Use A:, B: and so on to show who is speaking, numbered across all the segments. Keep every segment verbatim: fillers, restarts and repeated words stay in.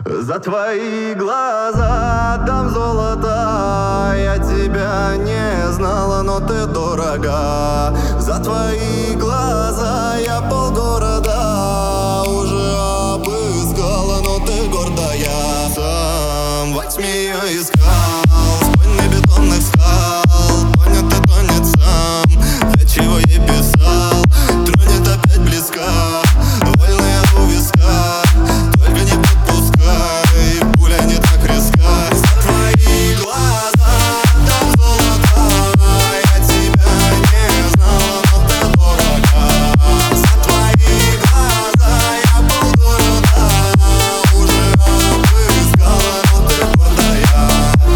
A: За твои глаза дам золото. Я тебя не знала, но ты дорога. За твои глаза я полгорода уже обыскала, но ты гордая. Сам во тьме я искал спойны бетонных скал. Тонет и тонет сам, для чего ей писал. Тронет опять близка, вольная у виска. Только не подпускай, пуля не так резка. За твои глаза дам золото. Я тебя не знала, но ты дорога. За твои глаза я полгорода уже обыскала, но ты гордая.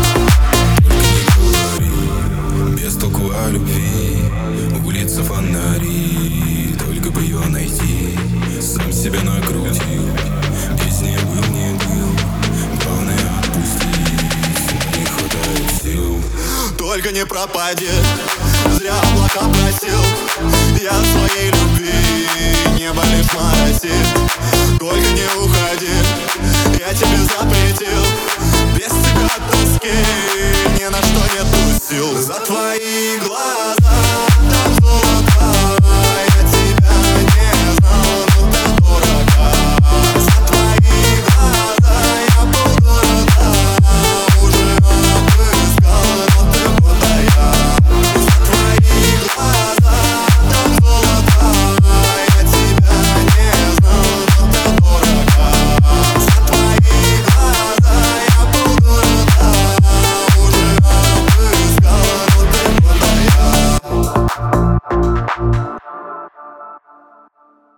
B: Только не говори, без толку о любви. Улица фонари, только бы ее найти. Сам себя накрутил, без нее был, не был. Главное отпустить, не хватает сил.
A: Только не пропади, зря облака просил. Я своей любви небо лишь моросит.